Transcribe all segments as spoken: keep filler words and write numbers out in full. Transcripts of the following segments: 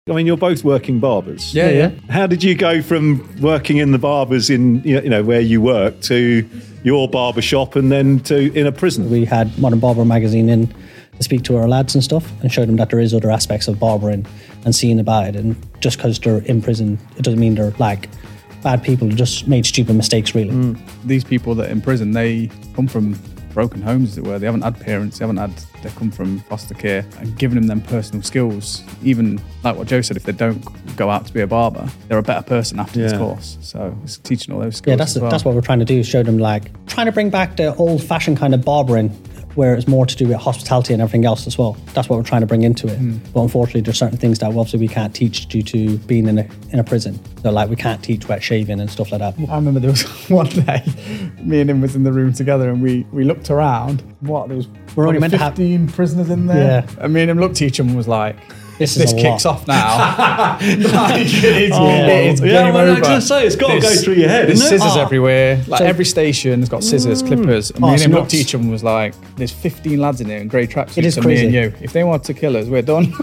I mean, you're both working barbers. Yeah, yeah. How did you go from working in the barbers in, you know, where you work to your barber shop and then to in a prison? We had Modern Barber magazine in to speak to our lads and stuff and show them that there is other aspects of barbering and seeing about it. And just because they're in prison, it doesn't mean they're like bad people who just made stupid mistakes, really. Mm. These people that are in prison, they come from broken homes, as it were. They haven't had parents, they haven't had, they come from foster care, and giving them them personal skills, even like what Joe said, if they don't go out to be a barber, they're a better person after Yeah. this course. So it's teaching all those skills. Yeah, that's as well. that's what we're trying to do, is show them, like, trying to bring back the old-fashioned kind of barbering, where it's more to do with hospitality and everything else as well. That's what we're trying to bring into it. Mm. But unfortunately, there's certain things that obviously we can't teach due to being in a in a prison. So, like, we can't teach wet shaving and stuff like that. I remember there was one day, me and him was in the room together, and we, we looked around. What, there was We're only meant to have- fifteen prisoners in there? Yeah. And me and him looked at each other and was like, This is this a kicks lot. off now. Like, it's, Oh, it's yeah, game well, I over. was gonna say, it's gotta There's- go through your head, There's isn't it? scissors Oh. everywhere. Like So- every station's got scissors, clippers. And Oh, me and it's him looked at nuts. each other and was like, there's fifteen lads in here in grey It tracksuits is and me and crazy. you. If they want to kill us, we're done.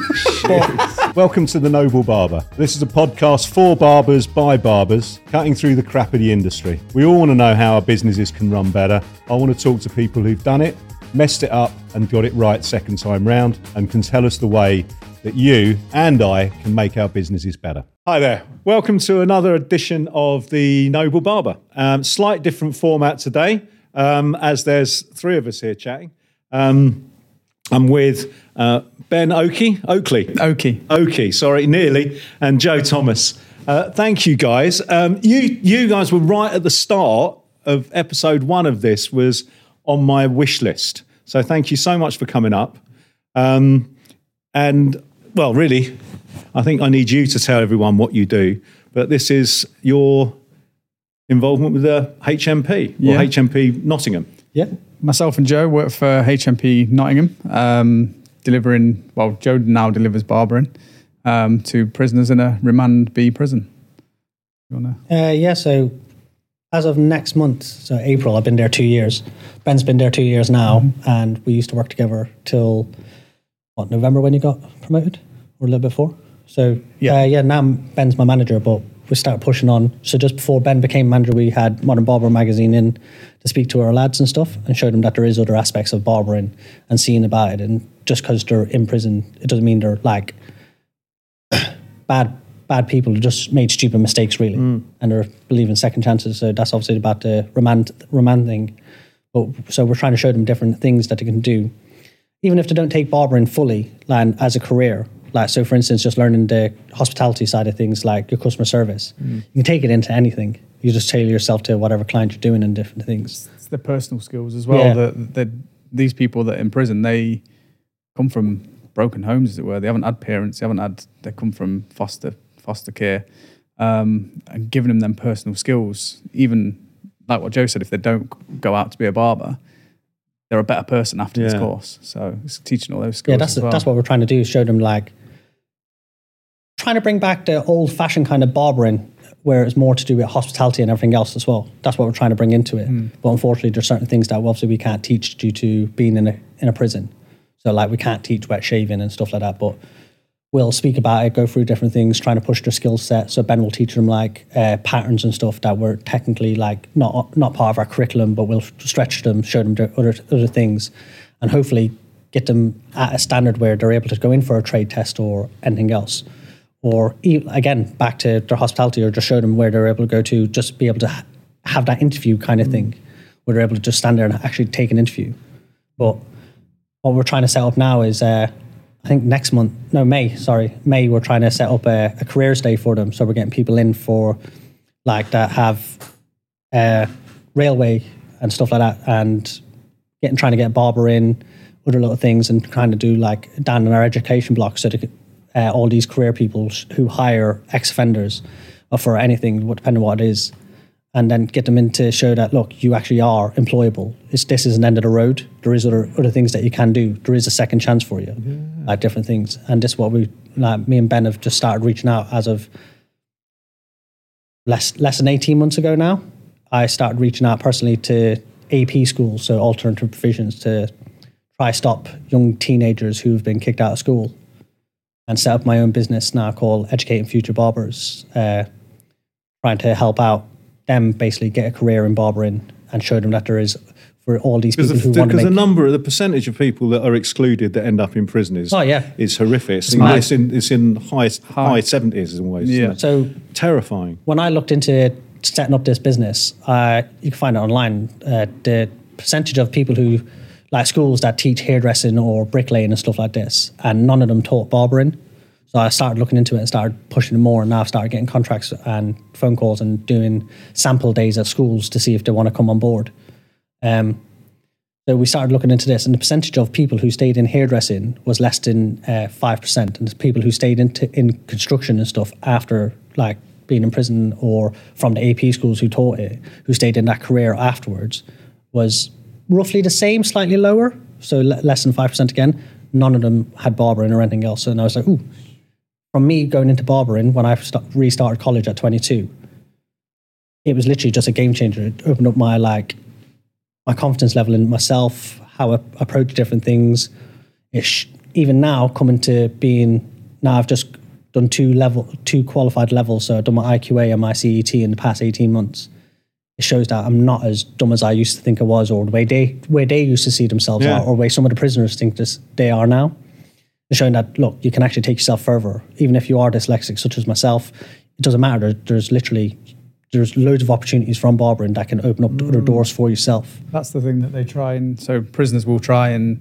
Welcome to The Noble Barber. This is a podcast for barbers by barbers, cutting through the crap of the industry. We all want to know how our businesses can run better. I want to talk to people who've done it, messed it up and got it right second time round, and can tell us the way that you and I can make our businesses better. Hi there. Welcome to another edition of The Noble Barber. Um, slight different format today, um, as there's three of us here chatting. Um, I'm with uh, Ben Oakey, Oakley. Okay. Oakey, sorry, nearly, and Joe Thomas. Uh, thank you, guys. Um, you you guys were right at the start of episode one of this, was on my wish list. So thank you so much for coming up. Um, and, well, really, I think I need you to tell everyone what you do. But this is your involvement with the H M P, or Yeah. H M P Nottingham. Yeah. Myself and Joe work for H M P Nottingham, um, delivering, well, Joe now delivers barbering um, to prisoners in a Remand B prison. You wanna? Uh, yeah, so as of next month, so April, I've been there two years. Ben's been there two years now, Mm-hmm. and we used to work together till, what, November when you got promoted? Or a little bit before? So, Yeah. yeah, uh, yeah now Ben's my manager, but we started pushing on. So just before Ben became manager, we had Modern Barber magazine in to speak to our lads and stuff and show them that there is other aspects of barbering and seeing about it. And just because they're in prison, it doesn't mean they're like bad bad people who just made stupid mistakes, really, Mm. and they're believing second chances. So that's obviously about the remand remand thing. But so we're trying to show them different things that they can do, even if they don't take barbering fully, like as a career. Like, so for instance, just learning the hospitality side of things, like your customer service. Mm. You can take it into anything. You just tailor yourself to whatever client you're doing and different things. It's the personal skills as well. Yeah. That that these people that are in prison, they come from broken homes, as it were. They haven't had parents. They haven't had. They come from foster foster care, um, and giving them them personal skills. Even like what Joe said, if they don't go out to be a barber, they're a better person after this Yeah. course. So it's teaching all those skills. Yeah, that's as well. that's what we're trying to do, is show them, like, trying to bring back the old-fashioned kind of barbering, where it's more to do with hospitality and everything else as well. That's what we're trying to bring into it. Mm. But unfortunately, there's certain things that obviously we can't teach due to being in a in a prison. So, like, we can't teach wet shaving and stuff like that, but we'll speak about it, go through different things, trying to push their skill set. So Ben will teach them, like, uh, patterns and stuff that were technically, like, not not part of our curriculum, but we'll stretch them, show them the other other things, and hopefully get them at a standard where they're able to go in for a trade test or anything else. Or, e- again, back to their hospitality, or just show them where they're able to go to, just be able to ha- have that interview kind of thing, where they're able to just stand there and actually take an interview. But what we're trying to set up now is, uh, I think next month, no, May, sorry, May, we're trying to set up a, a careers day for them. So we're getting people in for, like, that have uh, railway and stuff like that, and getting trying to get barber in, other little things, and trying to do, like, down in our education block, so that uh, all these career people who hire ex-offenders or for anything, depending on what it is, and then get them in to show that, look, you actually are employable. It's, this is an end of the road. There is other other things that you can do. There is a second chance for you, yeah. Like different things. And this is what we, like, me and Ben have just started reaching out as of less less than eighteen months ago now. I started reaching out personally to A P schools, so alternative provisions, to try stop young teenagers who've been kicked out of school and set up my own business now called Educating Future Barbers, uh, trying to help out them basically get a career in barbering and show them that there is, for all these people the, who want to Because make... the number, the percentage of people that are excluded that end up in prison is, Oh, yeah. is horrific. It's, mad. it's in, it's in high, high seventies almost. Yeah. isn't it? So Terrifying. when I looked into setting up this business, uh, you can find it online, uh, the percentage of people who, like schools that teach hairdressing or bricklaying and stuff like this, and none of them taught barbering. So I started looking into it and started pushing it more, and now I've started getting contracts and phone calls and doing sample days at schools to see if they want to come on board. Um, so we started looking into this, and the percentage of people who stayed in hairdressing was less than uh, five percent, and the people who stayed into, in construction and stuff after like being in prison or from the A P schools who taught it, who stayed in that career afterwards, was roughly the same, slightly lower, so le- less than five percent again. None of them had barbering or anything else, and I was like, ooh. From me going into barbering when I st- restarted college at twenty-two, it was literally just a game changer. It opened up my like my confidence level in myself, how I approach different things. It sh- even now coming to being now I've just done two level two qualified levels, so I've done my I Q A and my C E T in the past eighteen months. It shows that I'm not as dumb as I used to think I was, or the way they where they used to see themselves Yeah. are, or the way some of the prisoners think this they are now. It's showing that, look, you can actually take yourself further. Even if you are dyslexic, such as myself, it doesn't matter. There, there's literally, there's loads of opportunities from barbering that can open up mm. other doors for yourself. That's the thing that they try and, so prisoners will try and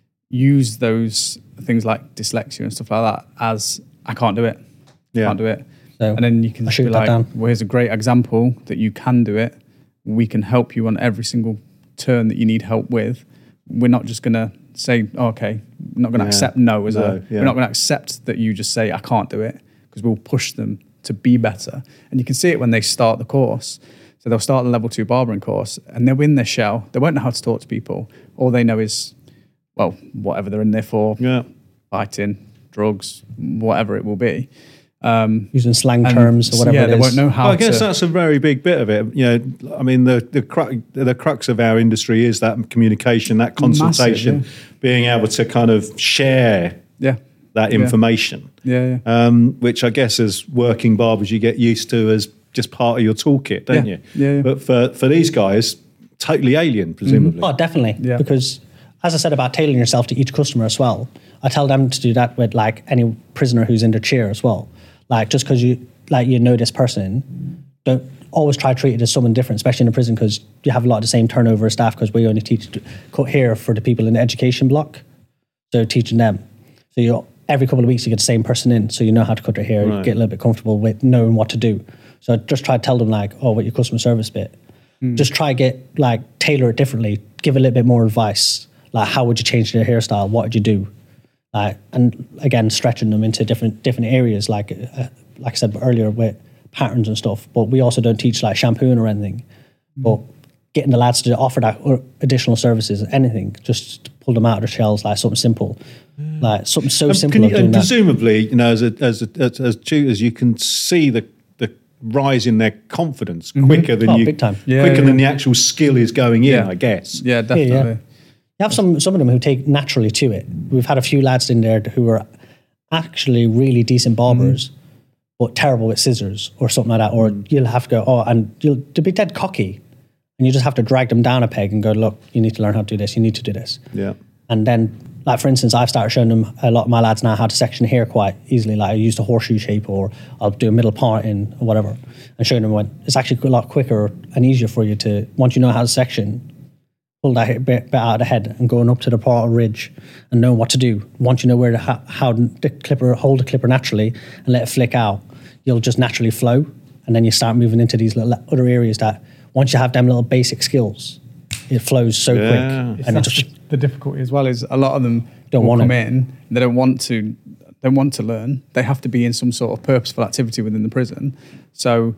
use those things like dyslexia and stuff like that as, I can't do it, Yeah. can't do it. So and then you can I just be shoot that like, down. well, here's a great example that you can do it. We can help you on every single turn that you need help with. We're not just going to say, oh, okay, we're not going to Yeah. accept no as No, a, yeah. we're not going to accept that you just say, I can't do it, because we'll push them to be better. And you can see it when they start the course. So they'll start the level two barbering course and they're in their shell. They won't know how to talk to people. All they know is, well, whatever they're in there for, Yeah. fighting, drugs, whatever it will be. Um, Using slang and terms or whatever yeah, it they is. won't know how Well, I guess to... that's a very big bit of it. You know, I mean, the the crux, the crux of our industry is that communication, that consultation, Massive, being able to kind of share yeah, that Yeah. information, yeah, yeah. um, which I guess as working barbers you get used to as just part of your toolkit, don't Yeah. you? Yeah, yeah. But for, for these guys, totally alien, presumably. Oh, definitely. Yeah. Because as I said about tailoring yourself to each customer as well, I tell them to do that with like any prisoner who's in their chair as well. Like just because you like you know this person, don't always try to treat it as someone different, especially in a prison, because you have a lot of the same turnover of staff, because we only teach to cut hair for the people in the education block. So teaching them. So you every couple of weeks you get the same person in, so you know how to cut their hair, Right. you get a little bit comfortable with knowing what to do. So I just try to tell them like, oh, with your customer service bit, just try to get like tailor it differently, give a little bit more advice. Like how would you change their hairstyle? What would you do? Uh, and again, stretching them into different different areas, like uh, like I said earlier, with patterns and stuff. But we also don't teach like shampooing or anything. Mm. But getting the lads to offer that or additional services, anything, just pull them out of their shells, like something simple, mm. like something so Um, simple. Can you, of doing and that. presumably, you know, as a, as a, as, as tutors, you can see the the rise in their confidence quicker than Oh, you, big time. Yeah, quicker yeah. than the actual skill is going in. Yeah. I guess. Yeah, definitely. Yeah, yeah. You have some some of them who take naturally to it. We've had a few lads in there who are actually really decent barbers, mm. but terrible with scissors or something like that. Or mm. you'll have to go, oh, and you'll to be dead cocky, and you just have to drag them down a peg and go, look, you need to learn how to do this. You need to do this. Yeah. And then, like for instance, I've started showing them a lot of my lads now how to section hair quite easily. Like I use the horseshoe shape, or I'll do a middle part in or whatever, and showing them when it's actually a lot quicker and easier for you to once you know how to section. Pull that bit, bit out of the head and going up to the parietal ridge and knowing what to do. Once you know where to ha- how the clipper hold the clipper naturally and let it flick out, you'll just naturally flow, and then you start moving into these little other areas that once you have them little basic skills, it flows so Yeah. quick. It's And it that's just the, the difficulty as well is a lot of them Don't will want come it. in, they don't want to don't want to learn. They have to be in some sort of purposeful activity within the prison. So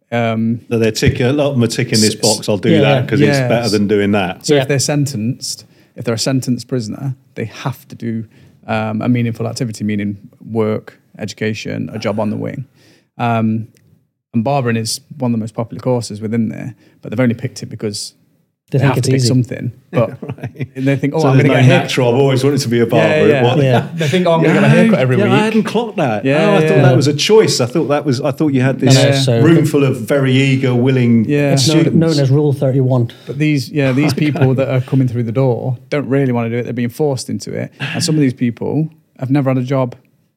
um, So they're ticking, a lot of them are ticking this box, I'll do Yeah, that because yeah. it's better than doing that. So Yeah. if they're sentenced, if they're a sentenced prisoner, they have to do um, a meaningful activity, meaning work, education, a job on the wing. Um, and barbering is one of the most popular courses within there, but they've only picked it because They, they think have it's to pick easy. something, but Right. they think, oh, So I'm there's going to no get a haircut. natural. I've always wanted to be a barber. Yeah, yeah, What- Yeah. They think, oh, I'm going to get a haircut every yeah, week. I hadn't clocked that. Yeah, oh, I thought yeah. that was a choice. I thought that was. I thought you had this No, no, so- room full of very eager, willing Yeah. It's known, students. known as Rule thirty-one. But these, yeah, these people that are coming through the door don't really want to do it. They're being forced into it. And some of these people have never had a job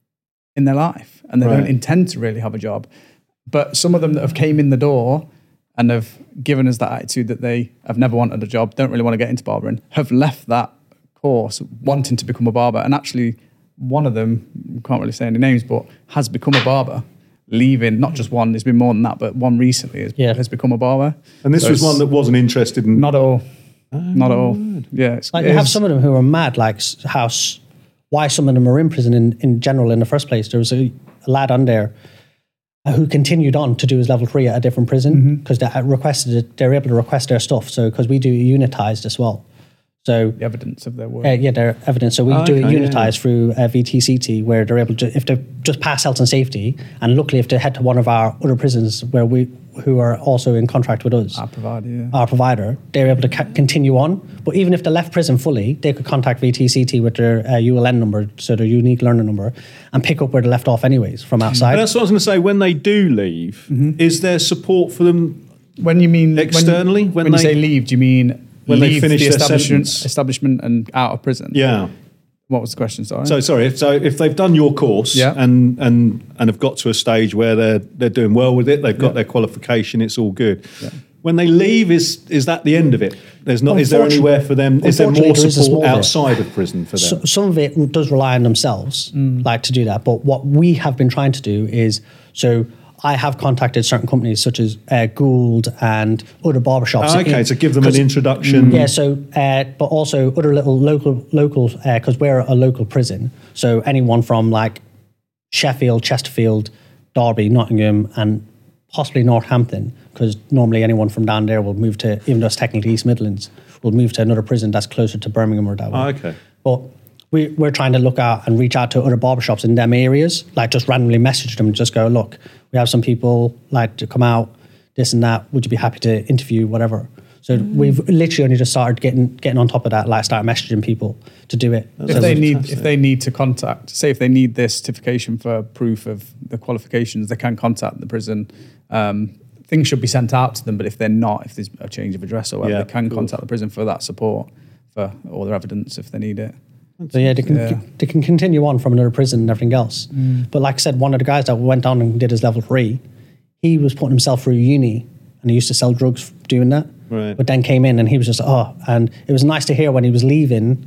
in their life, and they Right. don't intend to really have a job. But some of them that have came in the door and have given us that attitude that they have never wanted a job, don't really want to get into barbering, have left that course wanting to become a barber. And actually, one of them, can't really say any names, but has become a barber, leaving, not just one, there's been more than that, but one recently has, Yeah. has become a barber. And this So was it's one that wasn't interested in. Not at all. Not at all. Yeah. It's, Like you have it's- some of them who are mad, like s- how s- why some of them are in prison in, in general in the first place. There was a, a lad on there uh, who continued on to do his level three at a different prison because they had requested it. They were able to request their stuff. So because we do unitized as well. So the evidence of their work. uh, yeah, their evidence. So we Oh, do it okay, unitized through uh, V T C T, where they're able to, if they just pass health and safety, and luckily if they head to one of our other prisons where we, who are also in contract with us, Our provider, yeah. our provider, they're able to ca- continue on. But even if they left prison fully, they could contact V T C T with their uh, U L N number, so their unique learner number, and pick up where they left off anyways from But outside. that's what I was going to say. When they do leave, is there support for them? When you mean Externally, when, when when you they- say leave, do you mean When they leave finish the their establishment, sentence? establishment and out of prison? Yeah. What was the question? Sorry. So sorry. If, so if they've done your course Yeah. and and and have got to a stage where they're they're doing well with it, they've got Yeah. their qualification, it's all good. When they leave, is is that the end of it? There's not. Is there Unfortunately- anywhere for them? Is there unfortunately, more there is a support small bit. outside of prison for them? So, some of it does rely on themselves, Mm. like to do that. But what we have been trying to do is, so I have contacted certain companies such as uh, Gould and other barbershops. Oh, okay, in- to give them an 'cause- introduction. Yeah, so uh, but also other little local local because we're a local prison. So anyone from like Sheffield, Chesterfield, Derby, Nottingham, and possibly Northampton, because normally anyone from down there will move to, even though it's technically East Midlands, will move to another prison that's closer to Birmingham or that way. Oh, okay. But we, we're trying to look out and reach out to other barbershops in them areas, like just randomly message them and just go, look, we have some people like to come out, this and that. Would you be happy to interview, whatever? So we've literally only just started getting getting on top of that, like start messaging people to do it. if So they we- need, if they need to contact, say if they need this certification for proof of the qualifications, they can contact the prison. Um, things should be sent out to them, but if they're not, if there's a change of address or whatever, Yeah, they can of course. contact the prison for that support, for all their evidence if they need it. So yeah, they can Yeah. they can continue on from another prison and everything else. But like I said, one of the guys that went on and did his level three, he was putting himself through uni and he used to sell drugs doing that. Right. But then came in and he was just oh, and it was nice to hear when he was leaving,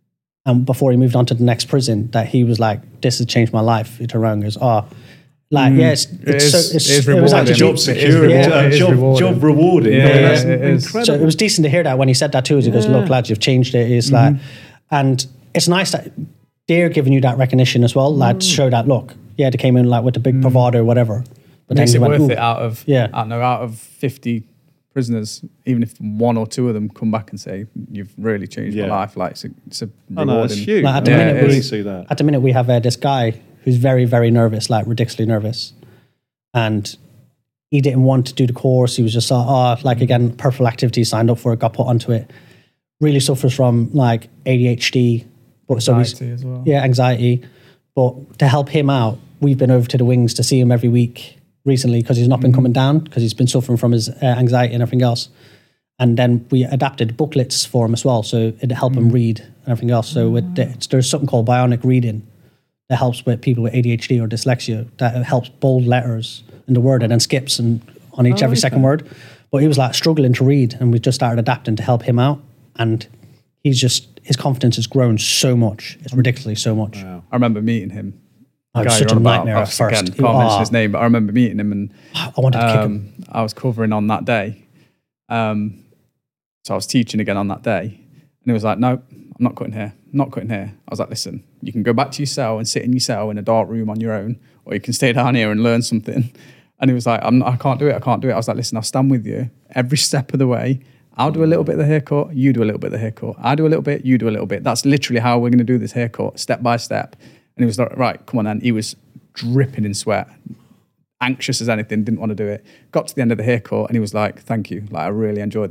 and before he moved on to the next prison, that he was like, "This has changed my life." He turned around and goes, "Oh, like yeah, it's, It it's is- so it it's, is it was rewarding. actually Job It is security, rewarding. uh, It is job, rewarding. job rewarding. Yeah, I mean, that's yeah, it is. incredible. So it was decent to hear that when he said that too. He goes, "Look, lads, you've changed it." It's like, and it's nice that they're giving you that recognition as well, like to show that look, yeah, they came in like with the big bravado or whatever. But Makes then it you went, worth "Ooh." it out of Yeah. I don't know, out of fifty prisoners, even if one or two of them come back and say you've really changed Yeah. my life, like it's a, it's a I know, it's rewarding. huge. Like, at the I minute really we- see that. At the minute, we have uh, this guy who's very, very nervous, like ridiculously nervous, and he didn't want to do the course. He was just like, oh, like again, purple activity, signed up for it, got put onto it. Really suffers from like A D H D, but so he's- Anxiety as well. yeah, anxiety. But to help him out, we've been over to the wings to see him every week recently because he's not been coming down because he's been suffering from his uh, anxiety and everything else. And then we adapted booklets for him as well, so it'd help him read and everything else. So with the, it's, there's something called bionic reading that helps with people with A D H D or dyslexia, that helps bold letters in the word and then skips and on each Oh, every okay. second word. But he was like struggling to read, and we just started adapting to help him out. And he's just, his confidence has grown so much. It's ridiculously so much. I remember meeting him. Oh, it was Guy such you're a on about, nightmare at obviously, first. Again, He- can't mention oh. his name, but I remember meeting him, and I wanted to kick him. um, I was covering on that day. Um, so I was teaching again on that day, and he was like, "No, I'm not cutting hair. I'm not cutting hair." I was like, "Listen, you can go back to your cell and sit in your cell in a dark room on your own, or you can stay down here and learn something." And he was like, I'm not, "I can't do it. I can't do it." I was like, "Listen, I'll stand with you every step of the way. I'll do a little bit of the haircut. You do a little bit of the haircut. I do a little bit. You do a little bit. That's literally how we're going to do this haircut, step by step." And he was like, "Right, come on." And he was dripping in sweat, anxious as anything, didn't want to do it. Got to the end of the haircut, and he was like, "Thank you. Like, I really enjoyed that."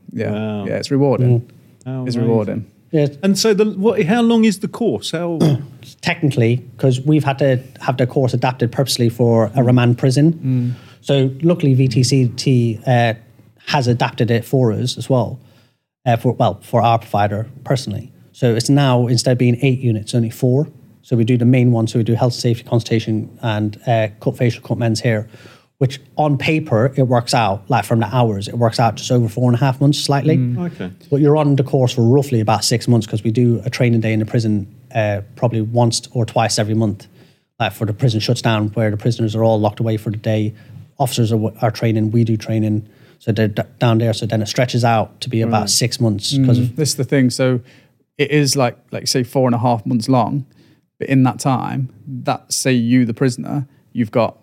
Yeah, Wow. yeah, it's rewarding. Mm. How It's amazing. rewarding. Yeah, And so, the what? How long is the course? How? technically, because we've had to have the course adapted purposely for a remand prison. So luckily, V T C T uh, has adapted it for us as well. Uh, for well, for our provider personally. So it's now, instead of being eight units, only four. So we do the main one. So we do health safety consultation and uh, cut facial, cut men's hair, which on paper it works out like from the hours, it works out just over four and a half months slightly. Okay. But you're on the course for roughly about six months because we do a training day in the prison uh, probably once or twice every month. Like for the prison shuts down, where the prisoners are all locked away for the day. Officers are, are training, we do training. So they're d- down there. So then it stretches out to be about Right. six months. Because Mm, this is the thing. So it is like, like say, four and a half months long. But in that time, that say you, the prisoner, you've got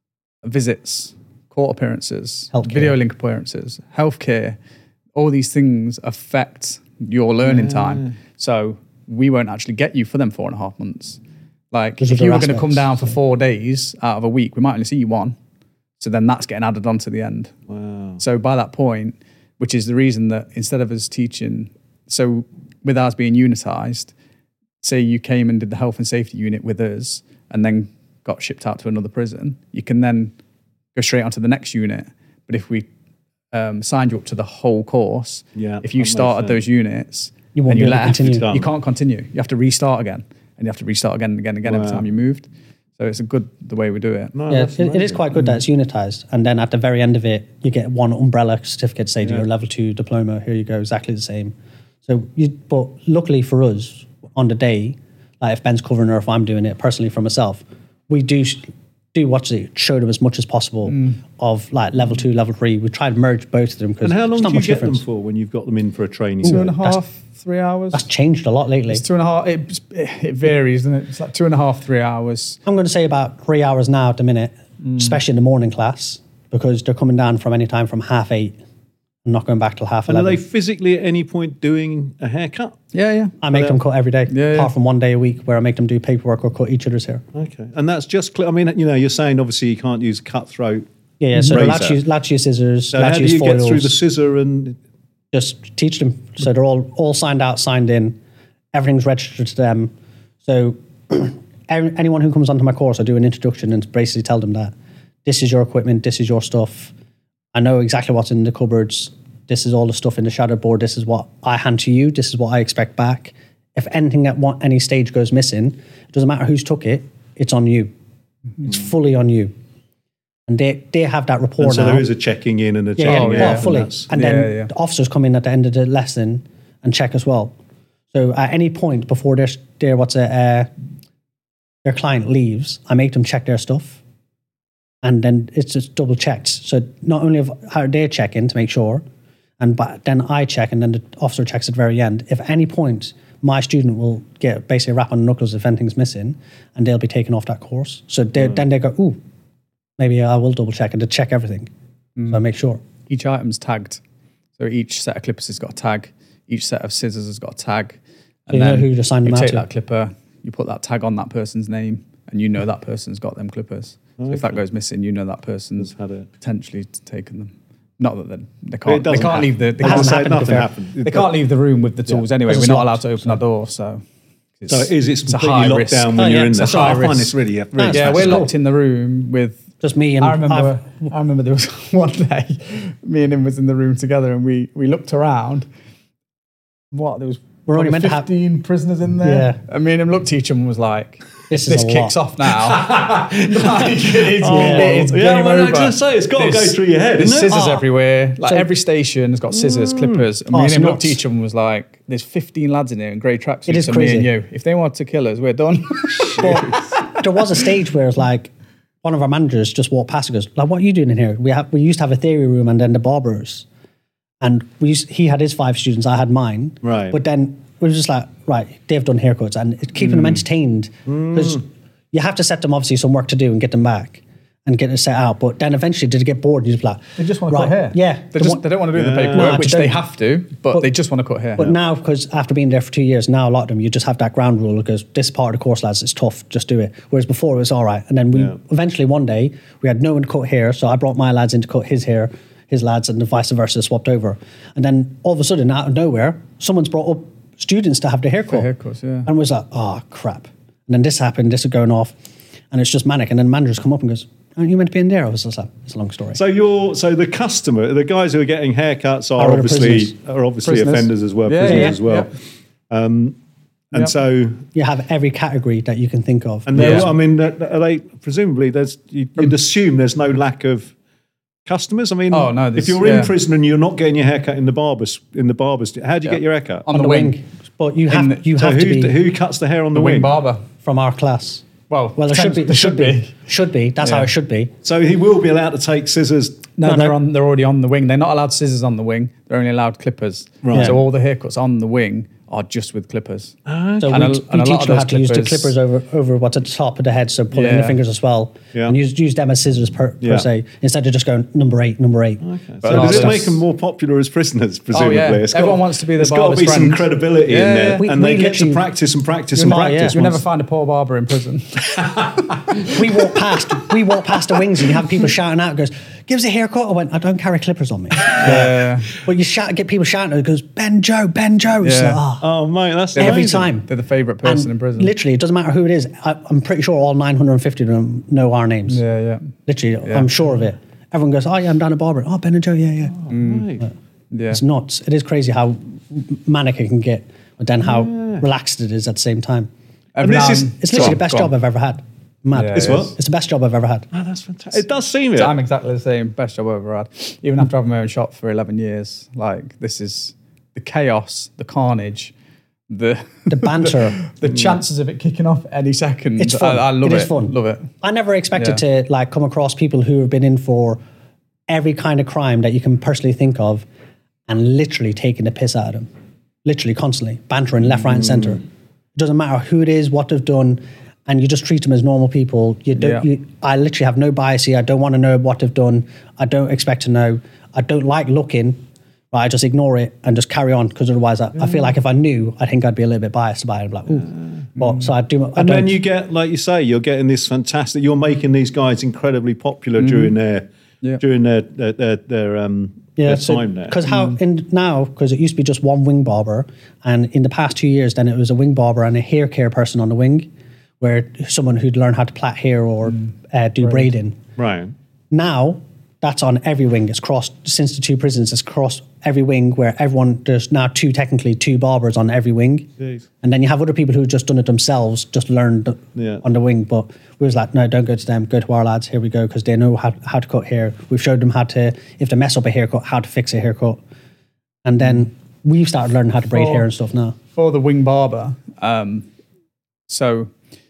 visits, court appearances, Healthcare. video link appearances, healthcare. All these things affect your learning time. So we won't actually get you for them four and a half months. Like There's if other you were going to come aspects, down for so- four days out of a week, we might only see you one. So then that's getting added on to the end. Wow. So by that point, which is the reason that instead of us teaching, so with ours being unitized, say you came and did the health and safety unit with us and then got shipped out to another prison, you can then go straight onto the next unit. But if we um, signed you up to the whole course, Yeah, if you that makes started sense. those units You won't and be you able to left, continue. you can't continue. You have to restart again, and you have to restart again and again and again every Wow. time you moved. So it's a good the way we do it. No, yeah, that's it, it is amazing. quite good that it's unitized. And then at the very end of it, you get one umbrella certificate, say to Yeah. your level two diploma. Here you go, exactly the same. So, you, but luckily for us, on the day, like if Ben's covering or if I'm doing it personally for myself, we do do watch it, show them as much as possible of like level two, level three. We try to merge both of them because And how long there's not do you much get difference. them for when you've got them in for a training? Two day? and a half, three hours. That's changed a lot lately. It's two and a half. It, it varies, doesn't it? It's like two and a half, three hours. I'm going to say about three hours now at the minute, especially in the morning class, because they're coming down from any time from half eight and not going back till half And are eleven. they physically at any point doing a haircut? Yeah, yeah. I make them cut every day, Yeah, apart yeah. from one day a week where I make them do paperwork or cut each other's hair. Okay. And that's just, cl- I mean, you know, you're saying obviously you can't use cutthroat. Yeah, yeah. So Razor. lads use, lads use scissors, So how lads do use you foils. get through the scissor and Just teach them. So they're all all signed out, signed in. Everything's registered to them. So any- anyone who comes onto my course, I do an introduction and basically tell them that this is your equipment, this is your stuff. I know exactly what's in the cupboards. This is all the stuff in the shadow board. This is what I hand to you. This is what I expect back. If anything at one, any stage goes missing, it doesn't matter who's took it. It's on you. It's fully on you. And they they have that rapport And so now. there is a checking in and a Yeah, checking yeah, out. well, and fully. that's- And then Yeah, yeah. the officers come in at the end of the lesson and check as well. So at any point before their their what's it, uh, their client leaves, I make them check their stuff, and then it's just double checked. So not only of how they check in to make sure, and but then I check, and then the officer checks at the very end. If at any point my student will get basically a rap on the knuckles if anything's missing, and they'll be taken off that course. So they, then they go, ooh, maybe I will double check and to check everything. So I make sure. Each item's tagged. So each set of clippers has got a tag. Each set of scissors has got a tag. So you know who to sign them you out take to. that clipper, you put that tag on that person's name, and you know that person's got them clippers. So if that goes missing, you know that person's Had it. potentially taken them. Not that they, they But can't. it They doesn't can't happen. leave the. They It can't, hasn't Say happened nothing before. happened. they can't leave the room with the tools anyway. Because We're it's not allowed locked, to open our door, so. So it is, it's, it's a completely high locked risk. down when Oh, you're yeah, in it's there. a So high I find risk. this really, really Nice. Yeah, we're fascinating. locked in the room with. Just me and I remember. I've- I remember there was one day, me and him was in the room together, and we we looked around. What there was. We're only probably meant to have- fifteen prisoners in there. And me and him looked at each other and was like, This is "This a kicks lot." off now." Like, it's, Oh, it's yeah, game well, I was over. gonna say, it's gotta go There's- through your head, There's isn't it? scissors Oh. everywhere. Like So- every station has got scissors, clippers. And Oh, me and it's him looked at nuts. each other and was like, "There's fifteen lads in here in grey It tracksuits, is and me and crazy. you. If they want to kill us, we're done." But there was a stage where it's like one of our managers just walked past and goes, like, what are you doing in here? We have we used to have a theory room and then the barbers. And we used, he had his five students, I had mine. Right. But then we were just like, right, they've done haircuts and it's keeping Mm. them entertained. Because you have to set them obviously some work to do and get them back and get it set out. But then eventually did they get bored and you just be like, They just want to right, cut hair. Yeah. They the just one- they don't want to do the Yeah. paperwork, No, which they they don't. have to, but, But- they just want to cut hair. But now, because after being there for two years, now a lot of them, you just have that ground rule because this part of the course, lads, it's tough, just do it. Whereas before it was all right. And then we Yeah. eventually one day, we had no one to cut hair. So I brought my lads in to cut his hair. his lads, and the vice versa swapped over. And then all of a sudden, out of nowhere, someone's brought up students to have the haircut. For haircuts, yeah. And was like, oh, crap. And then this happened, this is going off, and it's just manic. And then the manager's come up and goes, aren't you meant to be in there? I was just like, it's a long story. So you're so the customer, the guys who are getting haircuts are Are obviously prisoners. are obviously Prisoners. offenders as well, Yeah, prisoners yeah, as well. yeah. Um, and Yep. so You have every category that you can think of. and there, Yeah. I mean, are they presumably there's you, you'd assume there's no lack of customers. I mean, Oh, no, if there's- you're in yeah. prison and you're not getting your haircut in the barbers in the barbers, how do you Yeah. get your haircut? On, on the, wing. But you have, the- you So have who to be who cuts the hair on the, The wing barber. from our class. Well, Well, there should be. there Should be. Should be. That's how Yeah. it should be. So he will be allowed to take scissors. No, No, they're no. on. They're already on the wing. They're not allowed scissors on the wing. They're only allowed clippers. Right. So all the haircuts on the wing are just with clippers. So And we, a- we and a lot teach of them how those to use the clippers- clippers over over what's at the top of the head, so pull in the Yeah. fingers as well, Yeah. and use use them as scissors per, Yeah. per se, instead of just going number eight, number eight. Okay. But So a lot does of it make stuff- them more popular as prisoners? Presumably, yeah. It's Everyone wants to be the There's got to barber's be some friend. credibility in Yeah, there, yeah. We- and they we get to literally- practice and practice You'll and not- practice. yeah. You'll never once- find a poor barber in prison. We walk past, we walk past the wings, and you have people shouting out, "Goes, give us a haircut." I went, "I don't carry clippers on me," yeah. but you shout, get people shouting. It goes, "Ben Joe, Ben Joe." It's Yeah. like, oh. Oh mate, that's Every amazing. time. They're the favourite person And in prison. literally, it doesn't matter who it is. I, I'm pretty sure all nine hundred fifty of them know our names. Yeah, yeah. Literally, Yeah. I'm sure of it. Everyone goes, "Oh yeah, I'm down at Barber." "Oh, Ben and Joe, yeah, yeah." Mate. Yeah. It's nuts. It is crazy how manic it can get, but then how relaxed it is at the same time. Every this now is- and- It's Go literally on, the best go job on. I've ever had. Mad. Yeah, It's it what? is. It's the best job I've ever had. Oh, that's fantastic. It does seem it. So I'm exactly the same. Best job I've ever had. Even after having my own shop for eleven years, like this is the chaos, the carnage, the The banter. the chances of it kicking off any second. It's fun. I, I love It it. is fun. Love it. I never expected Yeah. to like come across people who have been in for every kind of crime that you can personally think of, and literally taking the piss out of them, literally constantly bantering left, right, and center. It doesn't matter who it is, what they've done, and you just treat them as normal people. You don't. Yeah. You, I literally have no bias here. I don't want to know what they've done. I don't expect to know. I don't like looking. But I just ignore it and just carry on, because otherwise, I, I feel like if I knew, I think I'd be a little bit biased about it. I'd be like, ooh. But so I do. I And don't, then you get, like you say, you're getting this fantastic. You're making these guys incredibly popular during their Yeah. during their their their, their um their time there. Because how in now, because it used to be just one wing barber, and in the past two years, then it was a wing barber and a hair care person on the wing, where someone who'd learn how to plait hair or uh, do braiding. Right. Now that's on every wing. It's crossed since the two prisons. It's crossed every wing, where everyone there's now two technically two barbers on every wing, Jeez. and then you have other people who've just done it themselves, just learned Yeah. on the wing. But we was like, no, don't go to them. Go to our lads. Here we go, because they know how how to cut hair. We've showed them how to, if they mess up a haircut, how to fix a haircut, and then we've started learning how to braid For- hair and stuff now. For the wing barber, um, so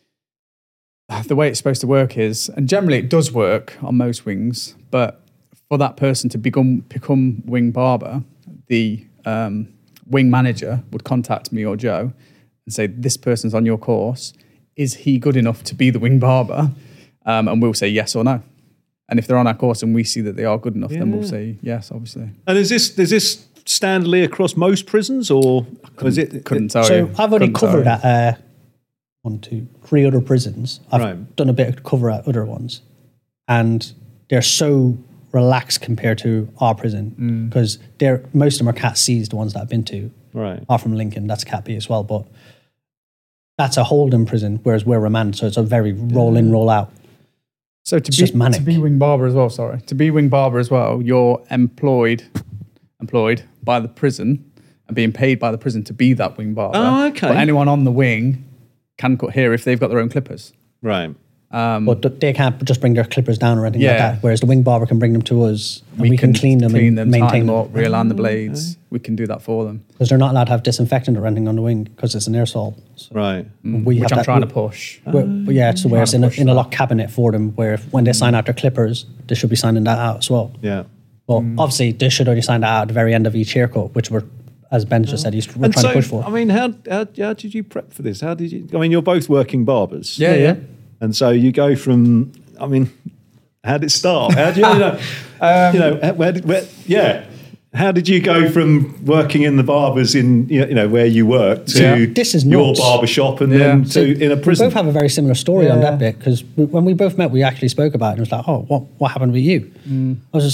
the way it's supposed to work is, and generally it does work on most wings, but for that person to become become wing barber, the um, wing manager would contact me or Joe and say, this person's on your course. Is he good enough to be the wing barber? Um, and we'll say yes or no. And if they're on our course and we see that they are good enough, then we'll say yes, obviously. And is this is this standardly across most prisons, or is it? Couldn't tell So you. I've only Couldn't tell covered you. at uh, one, two, three other prisons. I've Right. done a bit of cover at other ones, and they're so relaxed compared to our prison, because they're most of them are Cat C's, the ones that I've been to. Right. Are from Lincoln, that's Cat B as well, but that's a Holden prison, whereas we're remand, so it's a very roll in, roll out. So to It's be just manic. to be wing barber as well, sorry. To be wing barber as well, you're employed employed by the prison and being paid by the prison to be that wing barber. Oh, okay. But anyone on the wing can cut hair if they've got their own clippers. Right. Um, But th- they can't just bring their clippers down or anything like Yeah. that, whereas the wing barber can bring them to us, and we, can, clean them clean and them, maintain tighten them. them up, realign the blades. We can do that for them. Because they're not allowed to have disinfectant or anything on the wing, because it's an aerosol. So Right. we Mm. Which have I'm that- trying we- to push. But, but yeah, so where it's in to a, push in a that. locked cabinet for them, where if, when they sign out their clippers, they should be signing that out as well. Yeah. But Mm. obviously, they should only sign that out at the very end of each haircut, which we're, as Ben just said, he's, we're And trying so, to push for. I mean, how, how how did you prep for this? How did you? I mean, you're both working barbers. Yeah, yeah. And so you go from. I mean, how did it start? How did you, you know? Um, you know, where did where? Yeah. How did you go from working in the barbers in you know where you work to Yeah. This is your nuts. barber shop and Yeah. then So to in a we prison? both have a very similar story on Yeah. that bit, because when we both met, we actually spoke about it, and it was like, oh, what, what happened with you? Mm. I was just like,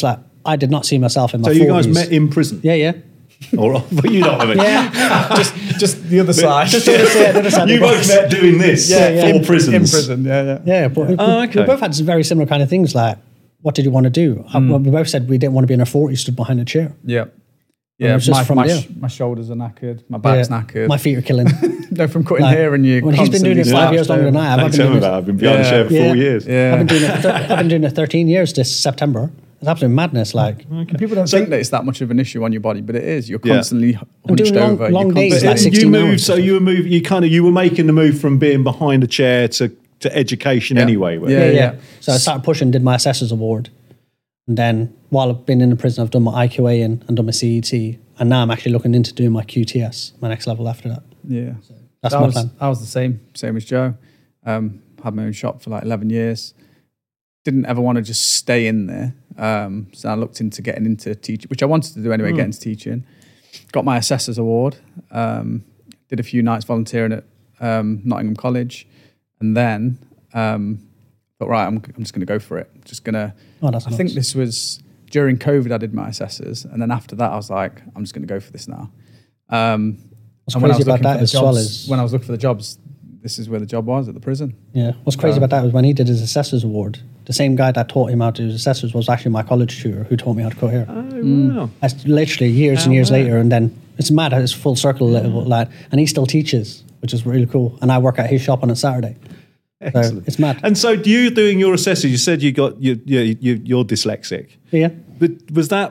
I did not see myself in my So forties. you guys met in prison? Yeah, yeah. Or, but you know what I mean? Yeah. just just the other side. Just to say, the other side of You the both box. met doing this Yeah, yeah. for In- prisons. in prison. Yeah, yeah. Yeah, but we, Oh, okay. we both had some very similar kind of things. Like, what did you want to do? Uh, Hmm. well, we both said we didn't want to be in our forties, stood behind a chair. Yeah. it Yeah, was just my, from my, there. sh- my shoulders are knackered, my back's Yeah. knackered. My feet are killing. no, from cutting Like, hair and you. when he's been doing it five years longer than I have. Don't I've been tell me doing about it. it. I've been behind the Yeah. chair for Yeah. four years. Yeah. I've been doing it. I've been doing it thirteen years this September. It's absolute madness. Like, People don't think that it's that much of an issue on your body, but it is. You're Yeah. constantly I'm doing hunched long- over. long you're days, But like constantly- you sixteen moved, hours. so you were move, you kind of you were making the move from being behind a chair to, to education Yeah. anyway. weren't Yeah, you? yeah, yeah. yeah. So I started pushing, did my assessor's award, and then while I've been in the prison, I've done my I Q A and, and done my C E T, and now I'm actually looking into doing my Q T S, my next level after that. Yeah. That's I my was, plan. I was the same, same as Joe. Um, had my own shop for like eleven years. Didn't ever want to just stay in there. Um, so I looked into getting into teaching, which I wanted to do anyway, Hmm. get into teaching. Got my assessor's award. Um, did a few nights volunteering at um, Nottingham College. And then, um, thought, right, I'm, I'm just going to go for it. Just going to, Oh, that's I nuts. think this was during COVID, I did my assessors. And then after that, I was like, I'm just going to go for this now. Um, What's and when I crazy was about looking for that the as jobs, well is when I was looking for the jobs, this is where the job was, at the prison. yeah. What's crazy Um, about that was when he did his assessor's award, the same guy that taught him how to do his assessors was actually my college tutor who taught me how to cut hair. Oh, wow. That's literally years and Oh, years wow. later, and then it's mad how it's full circle, little lad, and he still teaches, which is really cool. And I work at his shop on a Saturday. So Excellent. it's mad. And so, do you doing your assessors? You said you got you, you, you you're dyslexic, Yeah, but was that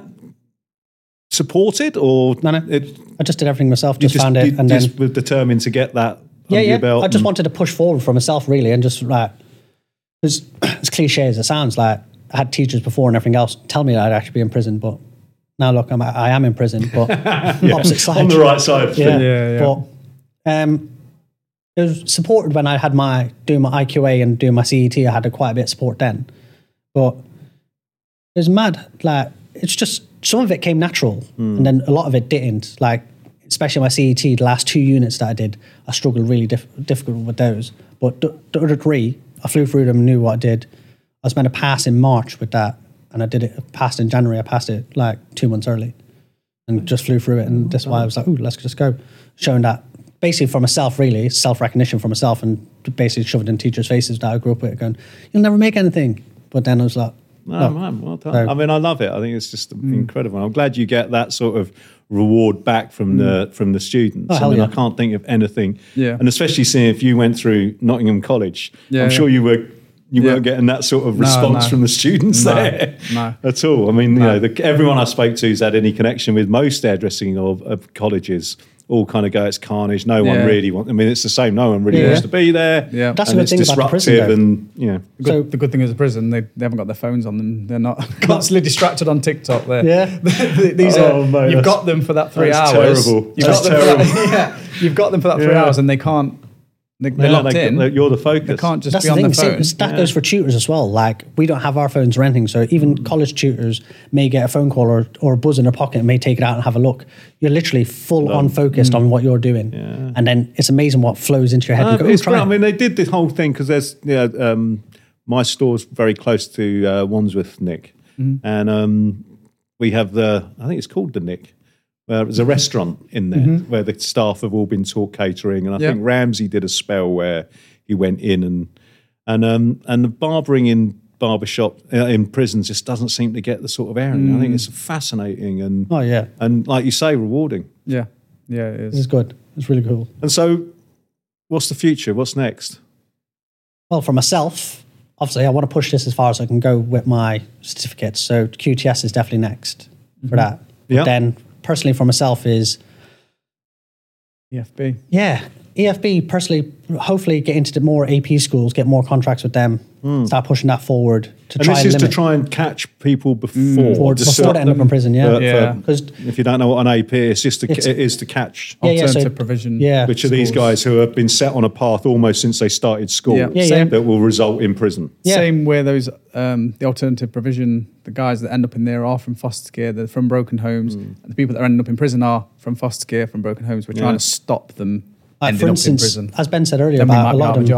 supported or no, no. It, I just did everything myself. you Just, found it, you and then just were determined to get that yeah, under yeah. your belt. I just and- wanted to push forward for myself, really, and just like, as, as cliche as it sounds, like I had teachers before and everything else tell me that I'd actually be in prison, but now look, I'm I am in prison, but opposite side on the right side. Of Yeah, things. Yeah, yeah. But um, it was supported when I had my doing my I Q A and doing my C E T. I had a quite a bit of support then, but it was mad. Like it's just some of it came natural, and then a lot of it didn't. Like especially my C E T, the last two units that I did, I struggled really diff- difficult with those. But the, the other three, I flew through them, knew what I did. I was meant to pass in March with that, and I did it. I passed in January. I passed it like two months early, and just flew through it. And that's why I was like, "Ooh, let's just go." Showing that basically for myself, really self recognition for myself, and basically shoved in teachers' faces that I grew up with, going, "You'll never make anything." But then I was like, No, "No." man, well done. So- I mean, I love it. I think it's just incredible. I'm glad you get that sort of reward back from the from the students. Oh, I hell mean, yeah. I can't think of anything. Yeah. And especially seeing if you went through Nottingham College, Yeah, I'm yeah. sure you were you Yeah. weren't getting that sort of No, response no. from the students No, there no. at all. I mean, you No. know, the, everyone I spoke to who's had any connection with most hairdressing of, of colleges all kind of go, it's carnage. No one Yeah. really wants. I mean, it's the same. No one really Yeah. wants to be there. Yeah. That's and the it's good thing about the prison, disruptive though. and you know. Good, So- the good thing is the prison, they, they haven't got their phones on them. They're not constantly distracted on TikTok. They're, Yeah. These Oh, are, mate, you've that's- got them for that three that's hours. terrible. You've That's got them For that, yeah, you've got them for that three Yeah. hours and they can't, they, they're Yeah, locked they- in. they- you're the focus. They can't just That's be the on thing. their phone. Same, that goes for tutors as well. Like we don't have our phones or anything, so even college tutors may get a phone call or, or a buzz in their pocket and may take it out and have a look. You're literally full on focused on what you're doing, and then it's amazing what flows into your head. No, You go, but "Oh, it's try great. it." I mean, they did this whole thing because there's, you know, um, my store's very close to uh, Wandsworth, Nick, Mm-hmm. and um, we have the, I think it's called the Nick. Where there's a restaurant in there Mm-hmm. where the staff have all been taught catering, and I Yeah. think Ramsey did a spell where he went in and and um, and the barbering in barbershop uh, in prisons just doesn't seem to get the sort of airing. I think it's fascinating and Oh yeah, and like you say, rewarding. yeah, yeah, it this is. is good. It's really cool. And so, what's the future? What's next? Well, for myself, obviously, I want to push this as far as I can go with my certificates. So Q T S is definitely next for that. Yeah. But then, personally, for myself, is E F B. yeah, E F B. Personally, hopefully, get into the more A P schools, get more contracts with them, start pushing that forward to And try this and is to limit try and catch people before, before, to before stop they end up them. in prison. Yeah, For- for- Yeah. because If you don't know what an A P is, it's just to, It's- it is to catch. Yeah, yeah, so- Alternative provision. yeah. Which are these schools. guys who have been set on a path almost since they started school Yeah. Yeah, yeah. Same, that will result in prison. Yeah. Same where those um, the alternative provision, the guys that end up in there are from foster care, they're from broken homes, and the people that are ending up in prison are from foster care, from broken homes. We're trying Yeah. to stop them like, ending for up in instance, prison. as Ben said earlier Then we about might a be lot out of of them, a job.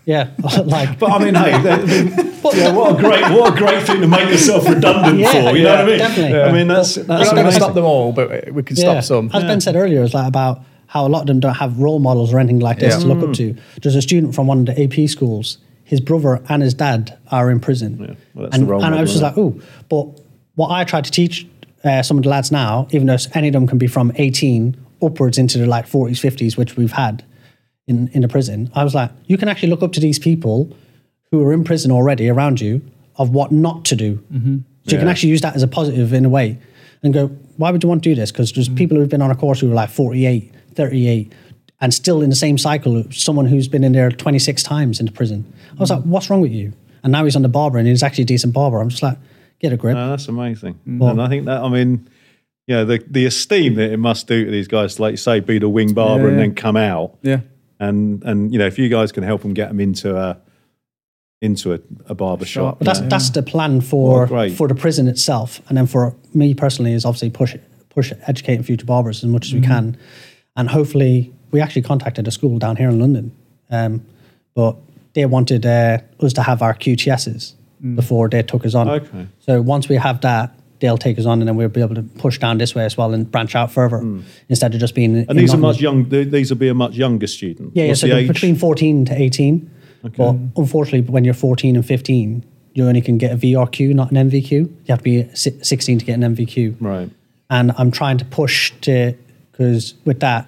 Yeah, like. But I mean, hey, they, they, yeah, what a great, what a great thing to make yourself redundant Yeah, for. You yeah, know what I mean? definitely. I mean, that's We're that's not going to amazing. stop them all, but we can Yeah. stop some. As Ben said earlier, it's like about how a lot of them don't have role models or anything like this Yeah. to look up to. There's a student from one of the A P schools. His brother and his dad are in prison, Yeah, well, that's and, the role and I model, was just isn't like, oh. But what I try to teach uh, some of the lads now, even though any of them can be from eighteen upwards into the like forties, fifties, which we've had in in the prison, I was like, you can actually look up to these people who are in prison already around you of what not to do. Mm-hmm. So you can Yeah. actually use that as a positive in a way and go, why would you want to do this? Because there's people who've been on a course who are like forty-eight, thirty-eight, and still in the same cycle, someone who's been in there twenty-six times into prison. I was like, what's wrong with you? And now he's on the barber and he's actually a decent barber. I'm just like, get a grip. No, that's amazing. And I think that, I mean, you know, the, the esteem that it must do to these guys, to, like you say, be the wing barber Yeah, and yeah. then come out. Yeah. And, and you know, if you guys can help them get them into a, into a, a barber shop. But that's you know. that's the plan for Oh, great. for the prison itself, and then for me personally is obviously push push educating future barbers as much as we can, and hopefully we actually contacted a school down here in London, um, but they wanted uh, us to have our Q T Ss before they took us on. Okay. So once we have that, they'll take us on, and then we'll be able to push down this way as well and branch out further instead of just being. And these are much young. th- These will be a much younger student. Yeah, yeah. What's So the they're age? between fourteen to eighteen. But unfortunately, when you're fourteen and fifteen, you only can get a V R Q, not an M V Q. You have to be si- sixteen to get an M V Q. Right. And I'm trying to push to, because with that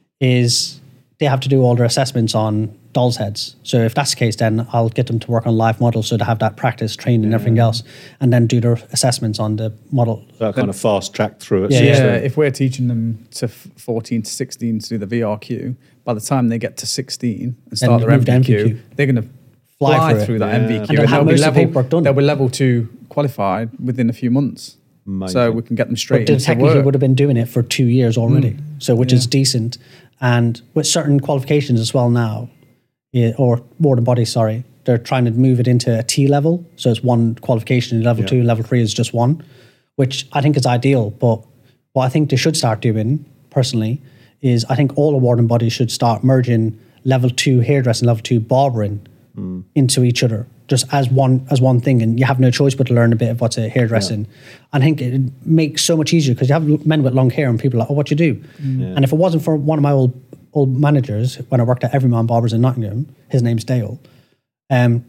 is they have to do all their assessments on dolls' heads. So if that's the case, then I'll get them to work on live models so they have that practice, training and everything else, and then do their assessments on the model. So kind of fast track through it. Yeah, So Yeah, it's, uh, if we're teaching them to f- fourteen to sixteen to do the V R Q, by the time they get to sixteen and start their move to M V Q, M V Q. they're going to Fly fly, through it. through that Yeah. M V Q. And they'll have they'll be most of the level, paperwork done. They'll be level two qualified within a few months. Amazing. So we can get them straight But they into technically work. would have been doing it for two years already, so which is Yeah. decent. And with certain qualifications as well now, yeah, or ward and body, sorry, they're trying to move it into a T level. So it's one qualification, level Yeah. two, level three is just one, which I think is ideal. But what I think they should start doing, personally, is I think all award and bodies should start merging level two hairdressing, level two barbering into each other, just as one as one thing, and you have no choice but to learn a bit of what's a hairdressing. I think it makes so much easier because you have men with long hair and people are like, oh, what you do? And if it wasn't for one of my old old managers when I worked at Everyman Barbers in Nottingham, his name's Dale, um,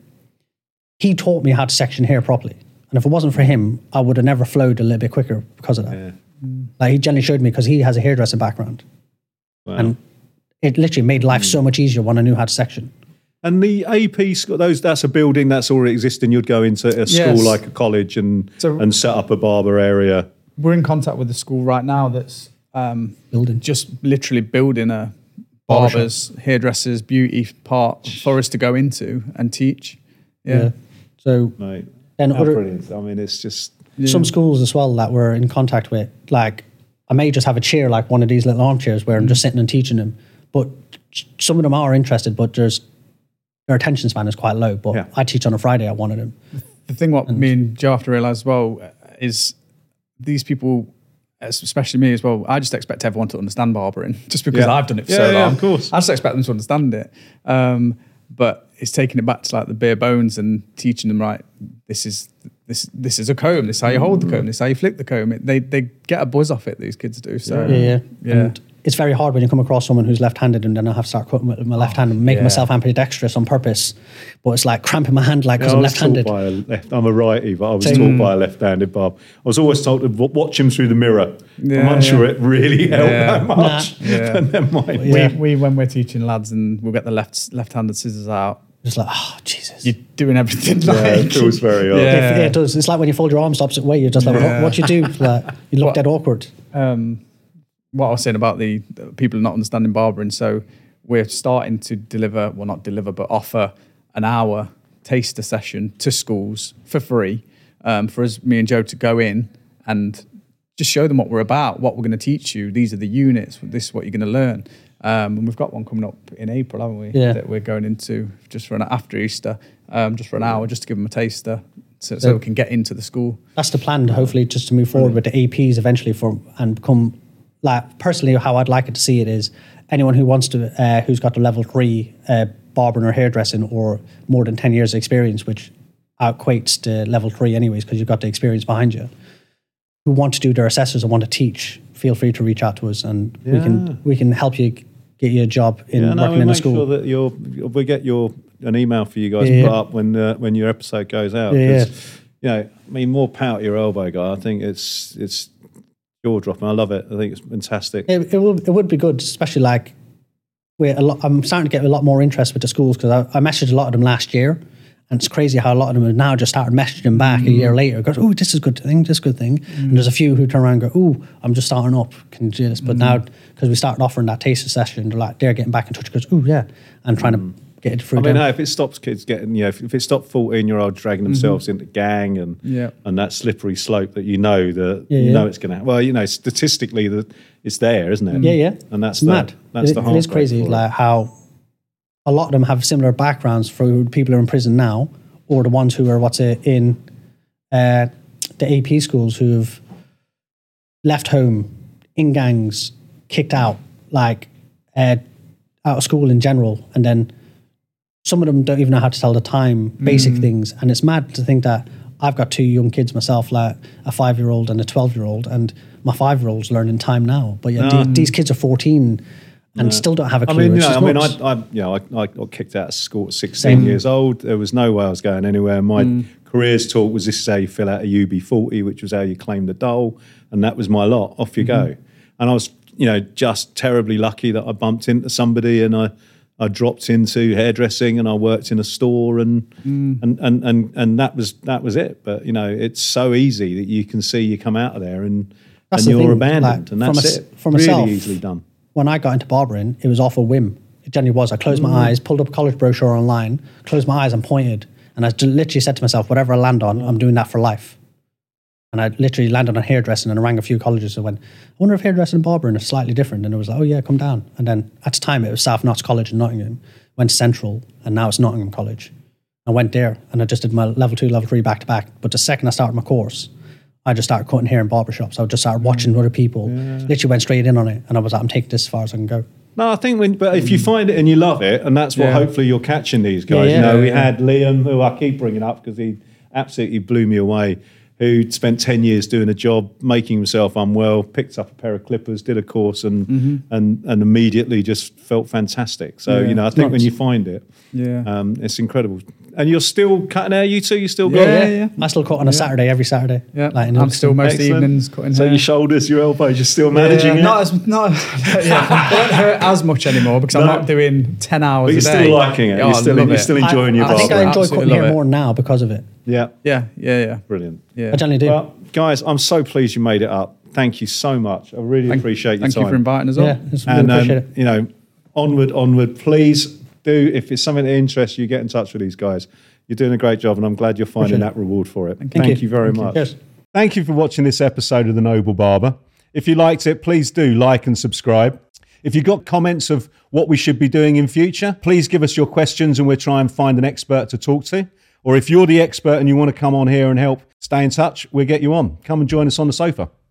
he taught me how to section hair properly. And if it wasn't for him, I would have never flowed a little bit quicker because of that. Yeah. Like he generally showed me because he has a hairdressing background. Wow. And it literally made life so much easier when I knew how to section. And the A P school, those that's a building that's already existing. You'd go into a school Yes. like a college and So- and set up a barber area. We're in contact with the school right now that's um, Building. just literally building a Barbershop. barbers, hairdressers, beauty part for us to go into and teach. Yeah. So Mate, then how other, brilliant! I mean, it's just some schools as well that we're in contact with, like I may just have a chair like one of these little armchairs where I'm just sitting and teaching them. But some of them are interested, but there's their attention span is quite low. But Yeah. I teach on a Friday at one of them. The thing what me and Joe have to realise as well is these people, especially me as well, I just expect everyone to understand barbering just because Yeah. I've done it for Yeah, so yeah, long. of course. I just expect them to understand it. Um, but it's taking it back to like the bare bones and teaching them, right, this is this this is a comb, this is how you hold the comb, this is how you flick the comb. It, they they get a buzz off it, these kids do. So Yeah, yeah. Yeah. And it's very hard when you come across someone who's left-handed and then I have to start cutting with my left hand and making yeah. myself ambidextrous on purpose. But it's like cramping my hand like because I I'm was taught left-handed. by a left. I'm a righty, but I was Same. taught by a left-handed barb. I was always told to w- watch him through the mirror. I'm Yeah, unsure yeah. it really helped Yeah. that much. Yeah. But never mind. Yeah. we, we when we're teaching lads and we'll get the left left-handed scissors out, Just like, oh, Jesus. you're doing everything Yeah, like it feels very odd. Yeah. It, it does. It's like when you fold your arms the opposite way. You're just like, Yeah. what, what you do? Like, you look What- dead awkward. um, what I was saying about the, the people not understanding barbering. So we're starting to deliver, well, not deliver, but offer an hour taster session to schools for free um, for us, me and Joe, to go in and just show them what we're about, what we're going to teach you. These are the units. This is what you're going to learn. Um, and we've got one coming up in April, haven't we? Yeah. That we're going into just for an after Easter, um, just for an hour, just to give them a taster, so, so Yeah. we can get into the school. That's the plan, hopefully, just to move forward with the A Ps eventually for and become, like, personally, how I'd like it to see it is anyone who wants to, uh, who's got the level three uh, barbering or hairdressing or more than ten years experience, which outquates to level three anyways, because you've got the experience behind you, who want to do their assessors and want to teach, feel free to reach out to us, and Yeah. we can we can help you get you a job in Yeah, no, working we in a make school. sure that you're, we get your an email for you guys Yeah, to put yeah. up when uh, when your episode goes out. Yeah, 'Cause, you know, I mean, more power to your elbow, guy. I think it's it's jaw dropping. I love it. I think it's fantastic. It, it will it would be good, especially like we're a lot. I'm starting to get a lot more interest with the schools because I, I messaged a lot of them last year, and it's crazy how a lot of them have now just started messaging back mm. a year later. Goes, oh, this is a good thing, this is a good thing. Mm. And there's a few who turn around and go, oh, I'm just starting up. Can you do this? But mm. now because we started offering that taster session, they're like they're getting back in touch. Goes, oh yeah, and trying mm. to get it through. I mean, them. hey, if it stops kids getting, you know, if, if it stopped fourteen-year-olds dragging themselves mm-hmm. into gang and Yeah. and that slippery slope that you know that Yeah, you yeah. know it's going to. Well, you know, statistically, that it's there, isn't it? Yeah, yeah. And that's It's the, mad. That's it, the it is heartbreak crazy, for it. like how a lot of them have similar backgrounds for people who are in prison now, or the ones who are what's it in uh, the A P schools who have left home in gangs, kicked out, like uh, out of school in general, and then some of them don't even know how to tell the time, basic Mm. things, and it's mad to think that I've got two young kids myself, like a five-year-old and a twelve-year-old, and my five-year-old's learning time now. But yeah, No. the- these kids are fourteen and still don't have a I clue. mean, you It's know, I just mean, nuts. I, I, you know, I, I got kicked out of school at sixteen Same. years old. There was no way I was going anywhere. My Mm. careers talk was this is how you fill out a U B forty, which was how you claim the dole, and that was my lot. Off you Mm-hmm. go. And I was, you know, just terribly lucky that I bumped into somebody and I, I dropped into hairdressing and I worked in a store and Mm. and, and and and that was that was it. But you know, it's so easy that you can see you come out of there and That's and the you're thing, abandoned, like, and from that's a- it. for really myself, easily done. When I got into barbering, it was off a whim. It genuinely was. I closed my eyes, pulled up a college brochure online, closed my eyes and pointed, and I j- literally said to myself, whatever I land on, I'm doing that for life. And I literally landed on hairdressing and I rang a few colleges and went, I wonder if hairdressing and barbering are slightly different. And it was like, oh yeah, come down. And then at the time it was South Notts College in Nottingham, went to Central, and now it's Nottingham College. I went there and I just did my level two, level three back to back. But the second I started my course, I just started cutting hair in barbershops. I just started watching other people, literally went straight in on it. And I was like, I'm taking this as far as I can go. No, I think when, but if you find it and you love it, and that's what Yeah. hopefully you're catching these guys. Yeah, yeah. You know, we Yeah, yeah. had Liam, who I keep bringing up because he absolutely blew me away, who spent ten years doing a job, making himself unwell, picked up a pair of clippers, did a course, and Mm-hmm. and and immediately just felt fantastic. So, Yeah. you know, I think when Nuts. you find it, Yeah. um, it's incredible. And you're still cutting hair, you two? You still got Yeah, it? yeah. I still cut on a Saturday, every Saturday. Yeah, Like in I'm Ilkeston. still most Excellent. evenings cutting So hair. your shoulders, your elbows, you're still managing yeah, it? not as not yeah, they don't hurt as much anymore because I'm No. not doing ten hours But you're a still day. liking it. Oh, You're I still- love you're it. still enjoying I, your I think I barber. enjoy Absolutely cutting hair love it. more now because of it. Yeah, Yeah, yeah, yeah, brilliant. yeah. I generally do. Well, guys, I'm so pleased you made it up. Thank you so much. I really Thank- appreciate your Thank time. you for inviting us on. yeah, it's really And um, appreciate it. you know, onward, onward. Please do, if it's something that interests you, get in touch with these guys. You're doing a great job, and I'm glad you're finding Appreciate that reward for it. Thank, Thank you. you. very Thank you. much. Cheers. Thank you for watching this episode of The Noble Barber. If you liked it, please do like and subscribe. If you've got comments of what we should be doing in future, please give us your questions and we'll try and find an expert to talk to. Or if you're the expert and you want to come on here and help, stay in touch, we'll get you on. Come and join us on the sofa.